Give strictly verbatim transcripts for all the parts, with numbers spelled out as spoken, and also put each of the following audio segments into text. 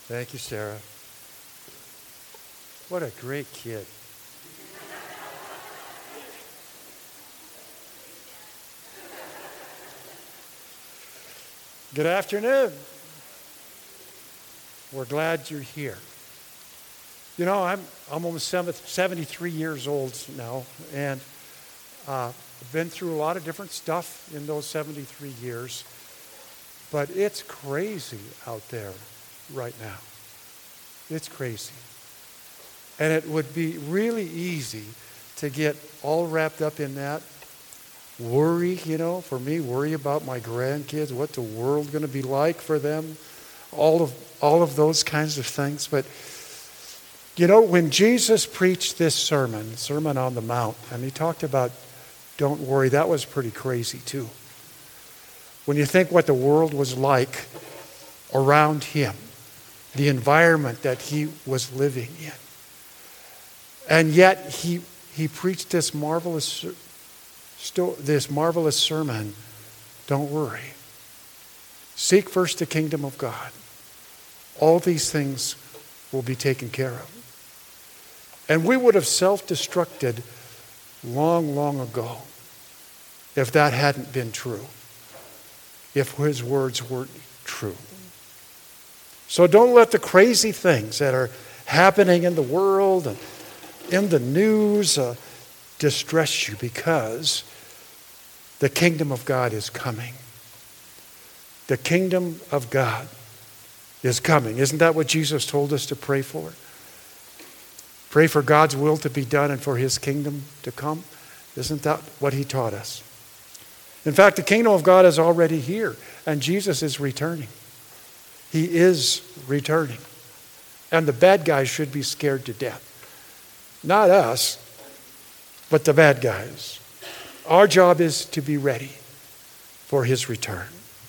Thank you, Sarah. What a great kid. Good afternoon. We're glad you're here. You know, I'm, I'm almost seventy-three years old now, and uh, I've been through a lot of different stuff in those seventy-three years, but it's crazy out there right now. It's crazy. And it would be really easy to get all wrapped up in that. Worry, you know, for me, worry about my grandkids, what the world going to be like for them, all of all of those kinds of things. But, you know, when Jesus preached this sermon, Sermon on the Mount, and he talked about don't worry, that was pretty crazy too. When you think what the world was like around him, the environment that he was living in. And yet he he preached this marvelous this marvelous sermon, don't worry. Seek first the kingdom of God. All these things will be taken care of. And we would have self-destructed long, long ago if that hadn't been true, if his words weren't true. So don't let the crazy things that are happening in the world and in the news uh, distress you, because the kingdom of God is coming. The kingdom of God is coming. Isn't that what Jesus told us to pray for? Pray for God's will to be done and for his kingdom to come. Isn't that what he taught us? In fact, the kingdom of God is already here, and Jesus is returning. He is returning. And the bad guys should be scared to death. Not us, but the bad guys. Our job is to be ready for his return.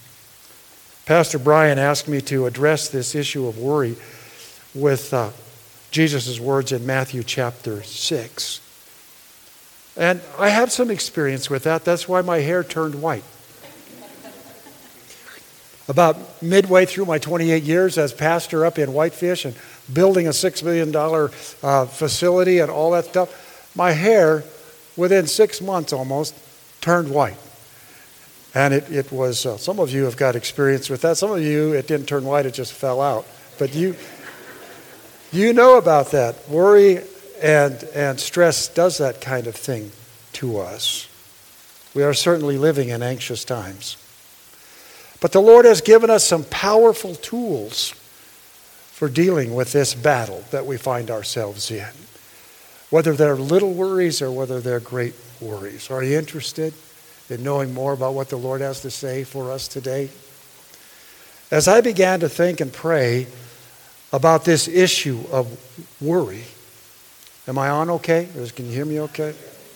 Pastor Brian asked me to address this issue of worry with uh, Jesus' words in Matthew chapter six. And I have some experience with that. That's why my hair turned white. About midway through my twenty-eight years as pastor up in Whitefish and building a six million dollars uh, facility and all that stuff, my hair, within six months almost, turned white. And it, it was, uh, some of you have got experience with that. Some of you, it didn't turn white, it just fell out. But you you know about that. Worry and, and stress does that kind of thing to us. We are certainly living in anxious times. But the Lord has given us some powerful tools for dealing with this battle that we find ourselves in. Whether they're little worries or whether they're great worries. Are you interested in knowing more about what the Lord has to say for us today? As I began to think and pray about this issue of worry, am I on okay? Or can you hear me okay?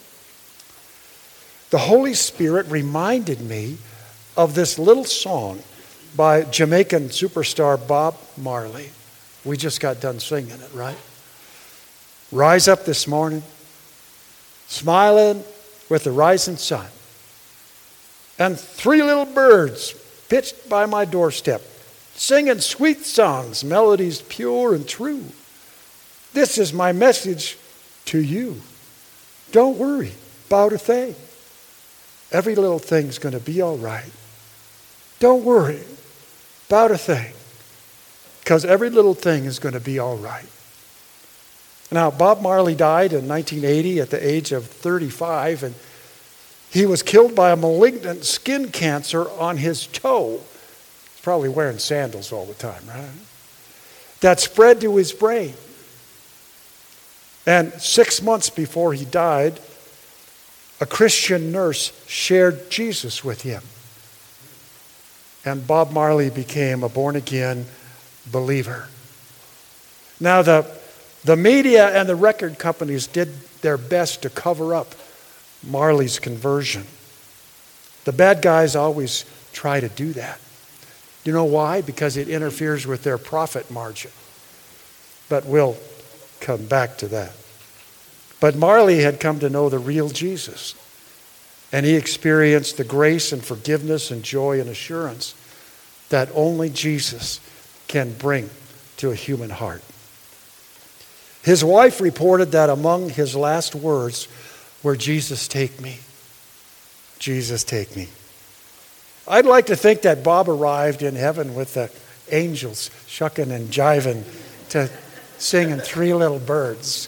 The Holy Spirit reminded me of this little song by Jamaican superstar Bob Marley. We just got done singing it, right? Rise up this morning, smiling with the rising sun. And three little birds pitched by my doorstep, singing sweet songs, melodies pure and true. This is my message to you. Don't worry about a thing. Every little thing's going to be all right. Don't worry about a thing, because every little thing is going to be all right. Now, Bob Marley died in nineteen eighty at the age of thirty-five, and he was killed by a malignant skin cancer on his toe. He's probably wearing sandals all the time, right? That spread to his brain. And six months before he died, a Christian nurse shared Jesus with him. And Bob Marley became a born-again believer. Now, the, the media and the record companies did their best to cover up Marley's conversion. The bad guys always try to do that. You know why? Because it interferes with their profit margin. But we'll come back to that. But Marley had come to know the real Jesus. And he experienced the grace and forgiveness and joy and assurance that only Jesus can bring to a human heart. His wife reported that among his last words were, "Jesus, take me. Jesus, take me." I'd like to think that Bob arrived in heaven with the angels shucking and jiving to singing Three Little Birds.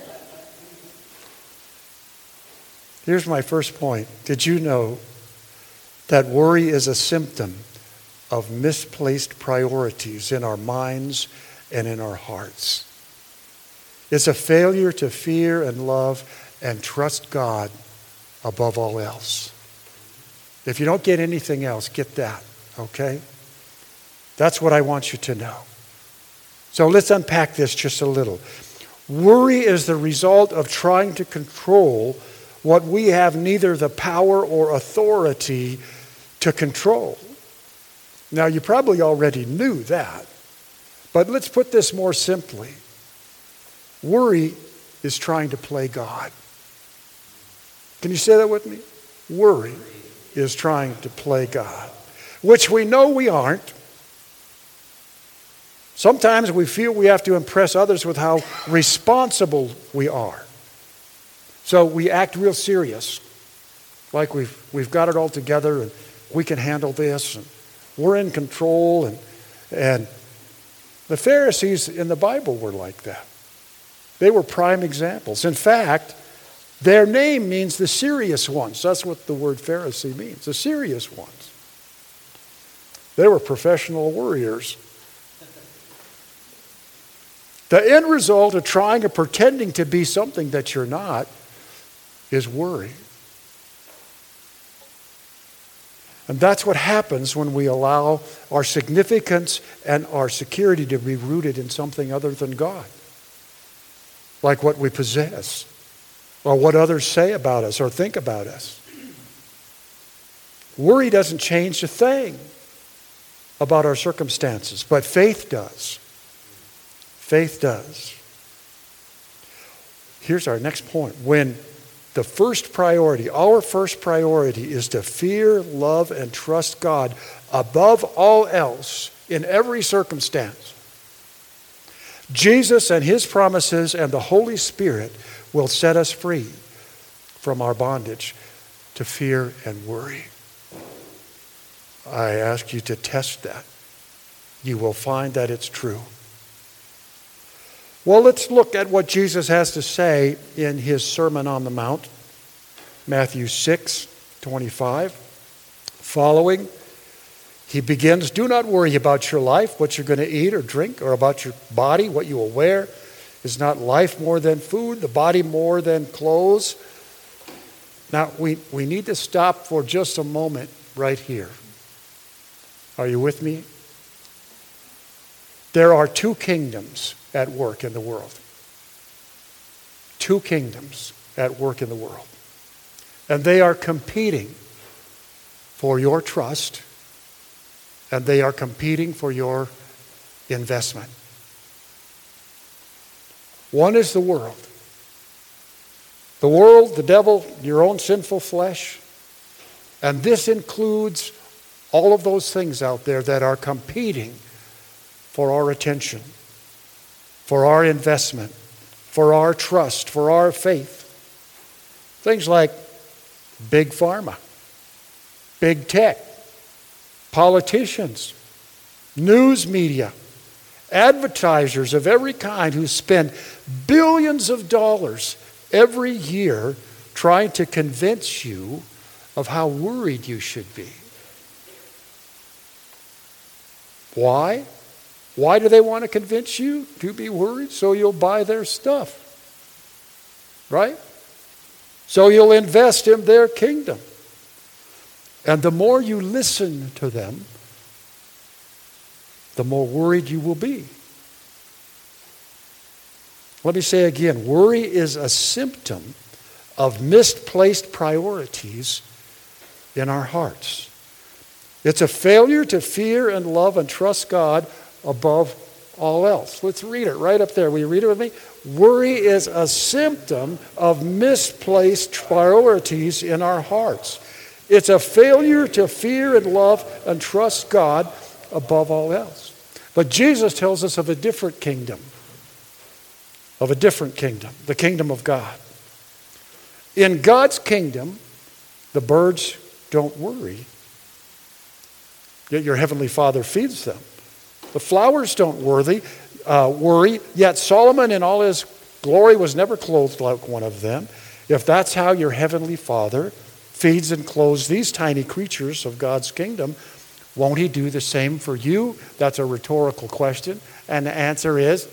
Here's my first point. Did you know that worry is a symptom of misplaced priorities in our minds and in our hearts? It's a failure to fear and love and trust God above all else. If you don't get anything else, get that, okay? That's what I want you to know. So let's unpack this just a little. Worry is the result of trying to control what we have neither the power or authority to control. Now, you probably already knew that, but let's put this more simply. Worry is trying to play God. Can you say that with me? Worry is trying to play God, which we know we aren't. Sometimes we feel we have to impress others with how responsible we are. So we act real serious, like we've, we've got it all together and we can handle this and we're in control. And, and the Pharisees in the Bible were like that. They were prime examples. In fact, their name means the serious ones. That's what the word Pharisee means, the serious ones. They were professional worriers. The end result of trying or pretending to be something that you're not is worry. And that's what happens when we allow our significance and our security to be rooted in something other than God. Like what we possess, or what others say about us or think about us. Worry doesn't change a thing about our circumstances, but faith does. Faith does. Here's our next point. When the first priority, our first priority is to fear, love, and trust God above all else in every circumstance, Jesus and his promises and the Holy Spirit will set us free from our bondage to fear and worry. I ask you to test that. You will find that it's true. Well, let's look at what Jesus has to say in his Sermon on the Mount, Matthew six twenty-five. Following, he begins, "Do not worry about your life, what you're going to eat or drink, or about your body, what you will wear. Is not life more than food, the body more than clothes?" Now, we, we need to stop for just a moment right here. Are you with me? There are two kingdoms at work in the world. Two kingdoms at work in the world. And they are competing for your trust, and they are competing for your investment. One is the world. The world, the devil, your own sinful flesh. And this includes all of those things out there that are competing for our attention, for our investment, for our trust, for our faith. Things like big pharma, big tech, politicians, news media, advertisers of every kind who spend billions of dollars every year trying to convince you of how worried you should be. Why? Why do they want to convince you to be worried? So you'll buy their stuff. Right? So you'll invest in their kingdom. And the more you listen to them, the more worried you will be. Let me say again, worry is a symptom of misplaced priorities in our hearts. It's a failure to fear and love and trust God above all else. Let's read it right up there. Will you read it with me? Worry is a symptom of misplaced priorities in our hearts. It's a failure to fear and love and trust God above all else. But Jesus tells us of a different kingdom, of a different kingdom, the kingdom of God. In God's kingdom, the birds don't worry, yet your heavenly Father feeds them. The flowers don't worry, uh, worry, yet Solomon in all his glory was never clothed like one of them. If that's how your heavenly Father feeds and clothes these tiny creatures of God's kingdom, won't he do the same for you? That's a rhetorical question. And the answer is,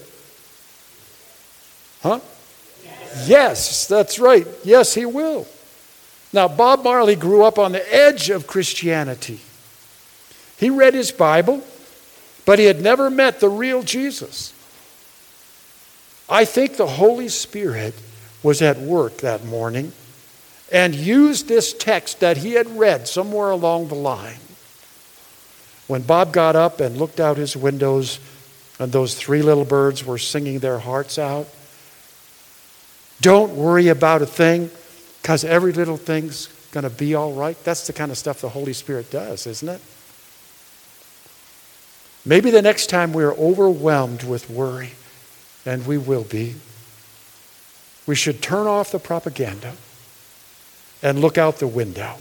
huh? Yes, yes, that's right. Yes, he will. Now, Bob Marley grew up on the edge of Christianity. He read his Bible, but he had never met the real Jesus. I think the Holy Spirit was at work that morning and used this text that he had read somewhere along the line. When Bob got up and looked out his windows and those three little birds were singing their hearts out, don't worry about a thing because every little thing's going to be all right. That's the kind of stuff the Holy Spirit does, isn't it? Maybe the next time we're overwhelmed with worry, and we will be, we should turn off the propaganda and look out the window.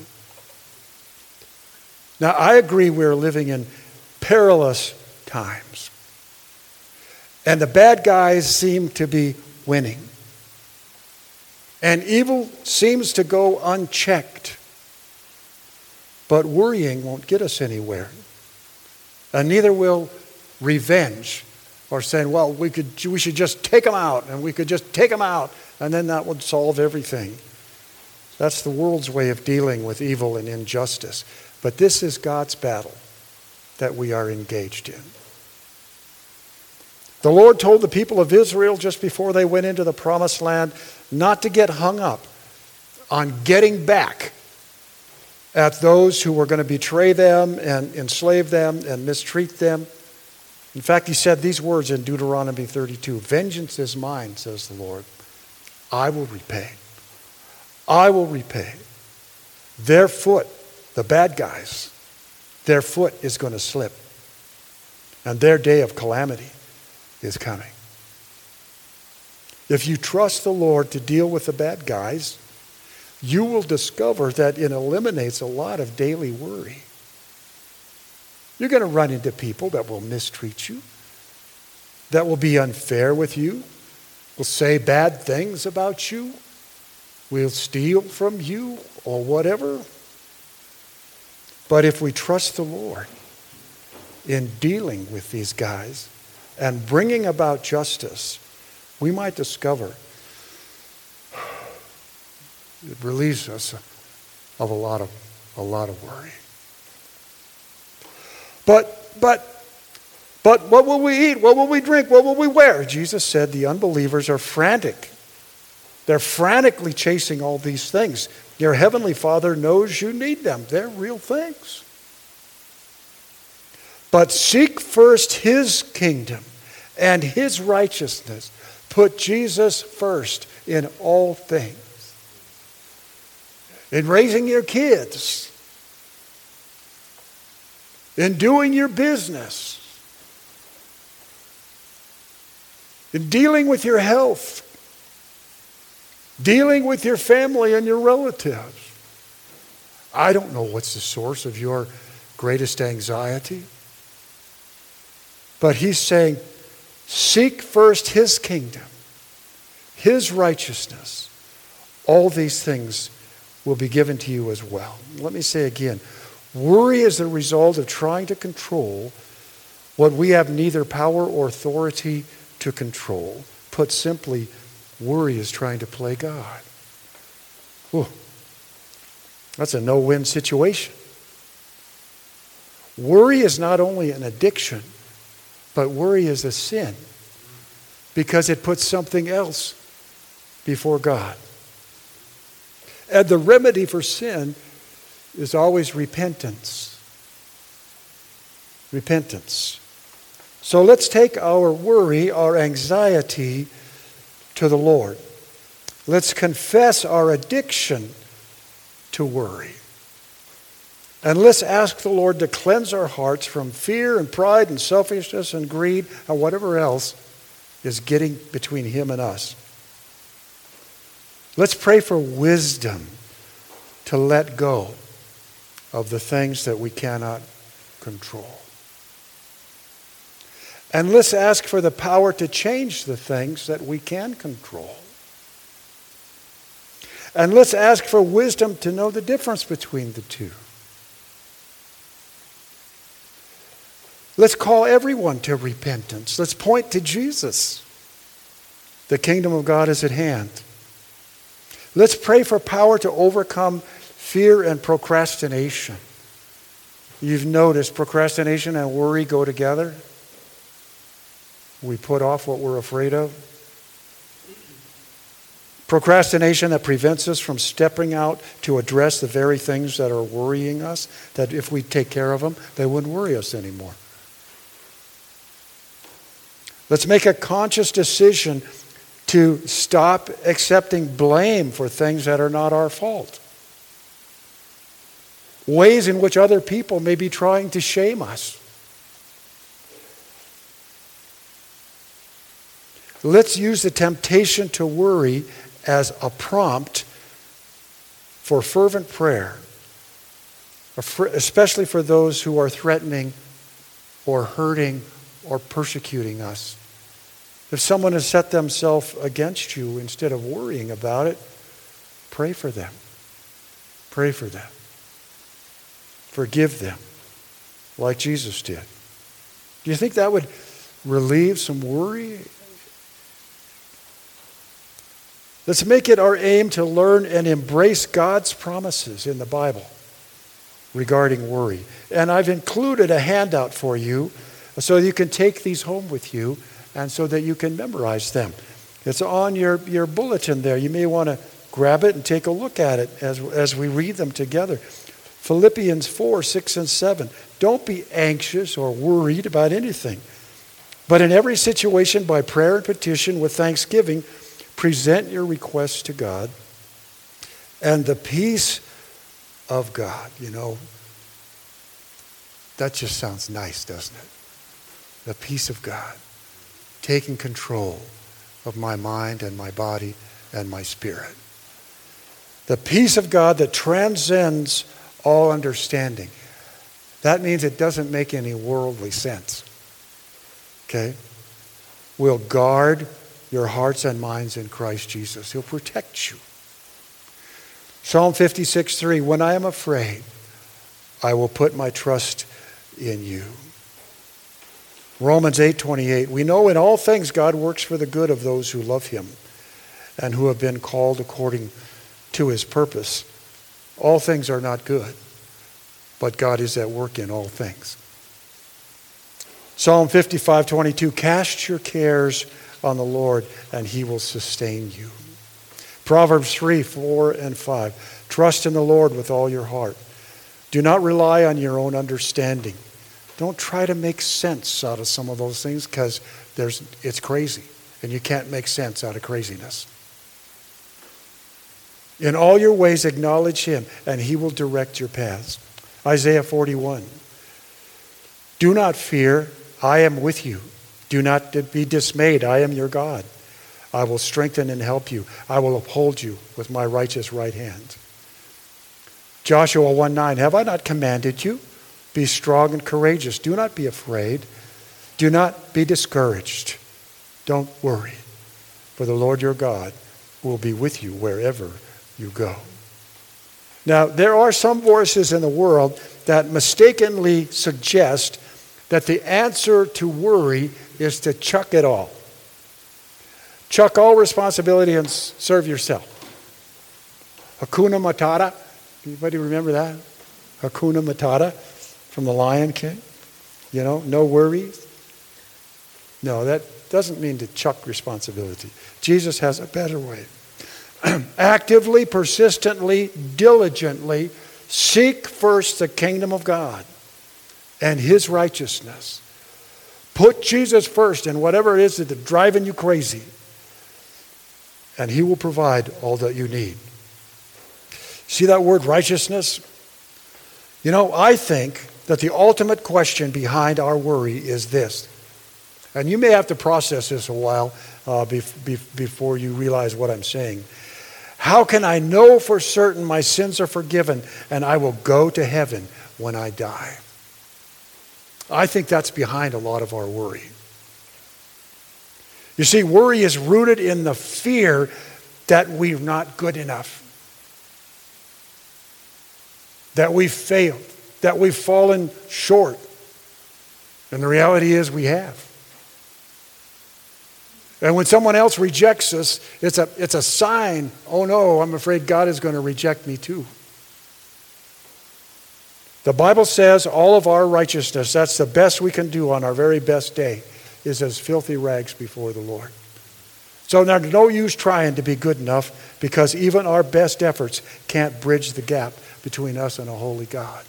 Now, I agree we're living in perilous times. And the bad guys seem to be winning. And evil seems to go unchecked. But worrying won't get us anywhere. And neither will revenge, or saying, well, we could, we should just take them out, and we could just take them out, and then that would solve everything. That's the world's way of dealing with evil and injustice. But this is God's battle that we are engaged in. The Lord told the people of Israel just before they went into the promised land not to get hung up on getting back at those who were going to betray them and enslave them and mistreat them. In fact, he said these words in Deuteronomy thirty-two, vengeance is mine, says the Lord. I will repay. I will repay. Their foot, the bad guys, their foot is going to slip. And their day of calamity is coming. If you trust the Lord to deal with the bad guys, you will discover that it eliminates a lot of daily worry. You're going to run into people that will mistreat you, that will be unfair with you, will say bad things about you, will steal from you, or whatever. But if we trust the Lord in dealing with these guys and bringing about justice, we might discover it relieves us of a lot of a lot of worry. But but but what will we eat? What will we drink? What will we wear? Jesus said the unbelievers are frantic. They're frantically chasing all these things. Your heavenly Father knows you need them. They're real things. But seek first his kingdom and his righteousness. Put Jesus first in all things. In raising your kids. In doing your business. In dealing with your health. Dealing with your family and your relatives. I don't know what's the source of your greatest anxiety. But he's saying, seek first his kingdom, his righteousness. All these things will be given to you as well. Let me say again, worry is the result of trying to control what we have neither power or authority to control. Put simply, worry is trying to play God. Whew. That's a no-win situation. Worry is not only an addiction, but worry is a sin because it puts something else before God. And the remedy for sin is always repentance. Repentance. So let's take our worry, our anxiety to the Lord. Let's confess our addiction to worry. And let's ask the Lord to cleanse our hearts from fear and pride and selfishness and greed and whatever else is getting between him and us. Let's pray for wisdom to let go of the things that we cannot control. And let's ask for the power to change the things that we can control. And let's ask for wisdom to know the difference between the two. Let's call everyone to repentance. Let's point to Jesus. The kingdom of God is at hand. Let's pray for power to overcome fear and procrastination. You've noticed procrastination and worry go together. We put off what we're afraid of. Procrastination that prevents us from stepping out to address the very things that are worrying us, that if we take care of them, they wouldn't worry us anymore. Let's make a conscious decision to stop accepting blame for things that are not our fault. Ways in which other people may be trying to shame us. Let's use the temptation to worry as a prompt for fervent prayer, especially for those who are threatening or hurting or persecuting us. If someone has set themselves against you, instead of worrying about it, pray for them. Pray for them. Forgive them, like Jesus did. Do you think that would relieve some worry? Let's make it our aim to learn and embrace God's promises in the Bible regarding worry. And I've included a handout for you so you can take these home with you and so that you can memorize them. It's on your, your bulletin there. You may want to grab it and take a look at it as, as we read them together. Philippians four, six, and seven. Don't be anxious or worried about anything, but in every situation by prayer and petition with thanksgiving, present your requests to God, and the peace of God. You know, that just sounds nice, doesn't it? The peace of God, taking control of my mind and my body and my spirit. The peace of God that transcends all understanding. That means it doesn't make any worldly sense. Okay? Will guard your hearts and minds in Christ Jesus. He'll protect you. Psalm fifty-six, three. When I am afraid, I will put my trust in you. Romans eight, twenty-eight. We know in all things God works for the good of those who love him and who have been called according to his purpose. All things are not good, but God is at work in all things. Psalm fifty-five, twenty-two. Cast your cares on the Lord, and he will sustain you. Proverbs three, four, and five. Trust in the Lord with all your heart. Do not rely on your own understanding. Don't try to make sense out of some of those things, because there's it's crazy, and you can't make sense out of craziness. In all your ways acknowledge him, and he will direct your paths. Isaiah forty-one. Do not fear, I am with you. Do not be dismayed, I am your God. I will strengthen and help you. I will uphold you with my righteous right hand. Joshua one nine. Have I not commanded you? Be strong and courageous. Do not be afraid. Do not be discouraged. Don't worry, for the Lord your God will be with you wherever you go. Now, there are some voices in the world that mistakenly suggest that the answer to worry is to chuck it all. Chuck all responsibility and serve yourself. Hakuna Matata. Anybody remember that? Hakuna Matata from The Lion King. You know, no worries. No, that doesn't mean to chuck responsibility. Jesus has a better way. Actively, persistently, diligently seek first the kingdom of God and his righteousness. Put Jesus first in whatever it is that's driving you crazy, and he will provide all that you need. See that word righteousness? You know, I think that the ultimate question behind our worry is this. And you may have to process this a while uh, bef- bef- before you realize what I'm saying. How can I know for certain my sins are forgiven and I will go to heaven when I die? I think that's behind a lot of our worry. You see, worry is rooted in the fear that we're not good enough, that we've failed, that we've fallen short. And the reality is we have. And when someone else rejects us, it's a, it's a sign, oh no, I'm afraid God is going to reject me too. The Bible says all of our righteousness, that's the best we can do on our very best day, is as filthy rags before the Lord. So there's no use trying to be good enough because even our best efforts can't bridge the gap between us and a holy God.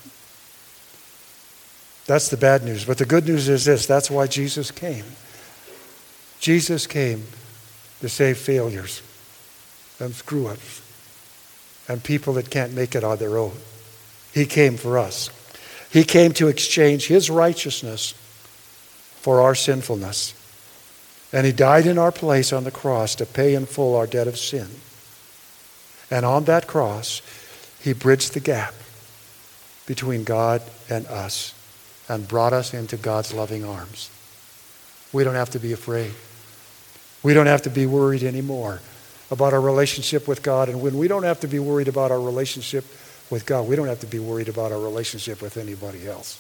That's the bad news. But the good news is this, that's why Jesus came. Jesus came to save failures and screw-ups and people that can't make it on their own. He came for us. He came to exchange his righteousness for our sinfulness. And he died in our place on the cross to pay in full our debt of sin. And on that cross, he bridged the gap between God and us and brought us into God's loving arms. We don't have to be afraid. We don't have to be worried anymore about our relationship with God. And when we don't have to be worried about our relationship with God, we don't have to be worried about our relationship with anybody else.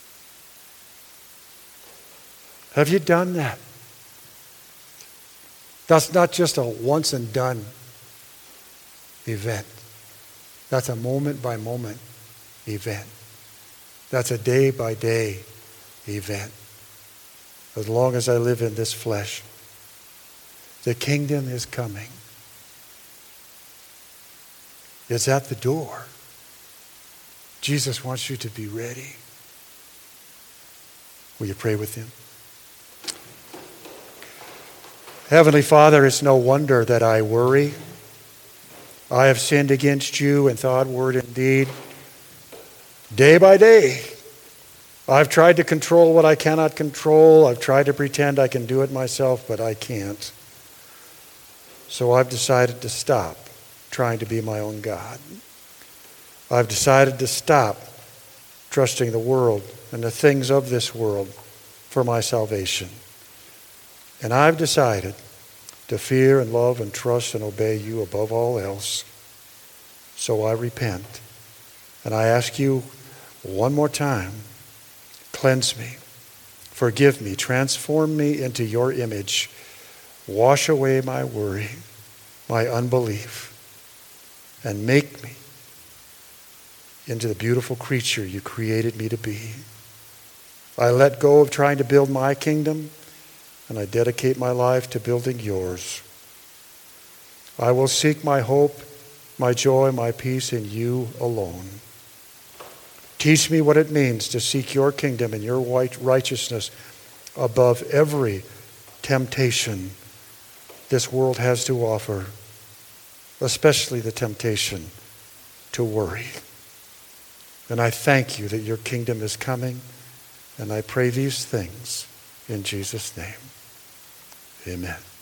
Have you done that? That's not just a once and done event. That's a moment by moment event. That's a day by day event. As long as I live in this flesh, the kingdom is coming. It's at the door. Jesus wants you to be ready. Will you pray with him? Heavenly Father, it's no wonder that I worry. I have sinned against you in thought, word, and deed. Day by day, I've tried to control what I cannot control. I've tried to pretend I can do it myself, but I can't. So I've decided to stop trying to be my own God. I've decided to stop trusting the world and the things of this world for my salvation. And I've decided to fear and love and trust and obey you above all else. So I repent. And I ask you one more time, cleanse me, forgive me, transform me into your image. Wash away my worry, my unbelief, and make me into the beautiful creature you created me to be. I let go of trying to build my kingdom, and I dedicate my life to building yours. I will seek my hope, my joy, my peace in you alone. Teach me what it means to seek your kingdom and your righteousness above every temptation this world has to offer, especially the temptation to worry. And I thank you that your kingdom is coming, and I pray these things in Jesus' name. Amen.